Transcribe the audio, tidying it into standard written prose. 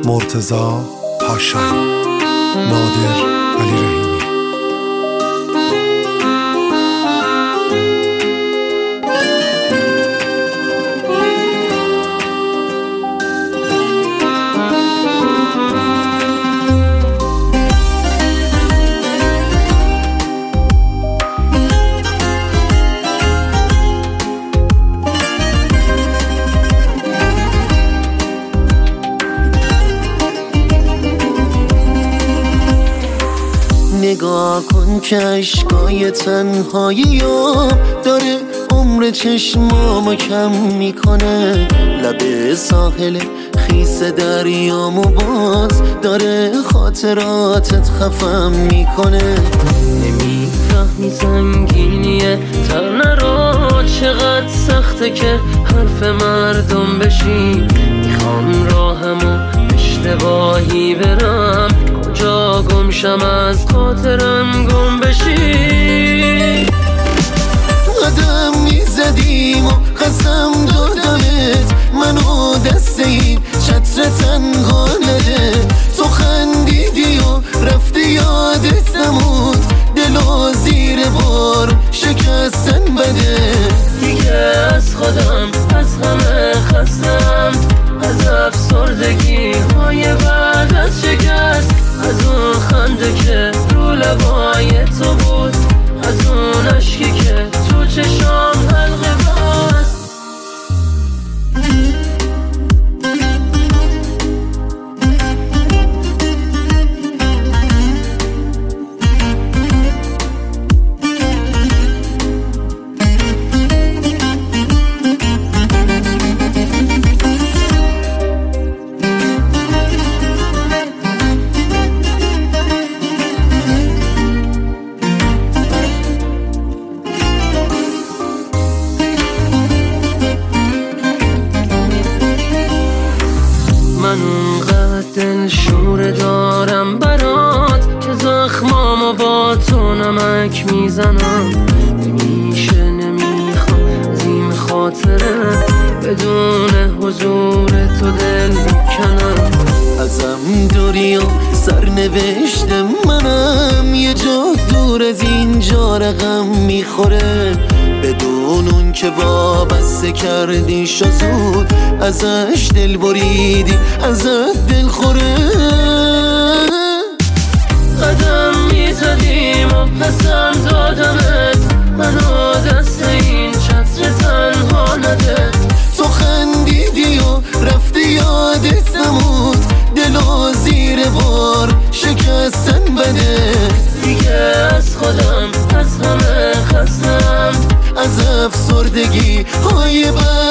مرتضی پاشایی، نادر علی رحیمی. نگاه کن که عشقای تنهاییام داره عمر چشمامو کم میکنه، لب ساحل خیس دریامو باز داره خاطراتت خفم میکنه. نمیفهمی زنگینیه ترنه را چقدر سخته که حرف مردم بشی. میخوام راهمو اشتباهی برم، کجا گم شم از خاطرم گم بشی. قدم میزدیم و قسم دادمت منو دست این چتر تنها نده. تو خندیدی و رفتی یادت نمود، دلو زیر بار شکستن بده. دیگه از خودم از همه خستم، از افسردگی های بعد از شکست، از اون خنده که رو لبای تو بود، از اون عشقی که تو چشام حلقه بست. من اونقدر دل شور دارم برات که زخمامو با تو نمک میزنم. نمیشه نمیخوام از این خاطره بدون حضور تو دل بکنم. ازم دوری و سرنوشت منم یه جا دور از اینجا رقم میخوره. بدون اون که وابسته کردی شو زود، ازش دل بریدی ازت دل خوره. قدم میزدیم و قسم دادمت منو دست این چتر تنها نده. تو خندیدی و رفتی یادت نمود، دلو زیر بار شکستن بده. دیگه از خودم از همه خستم، از افسردگی های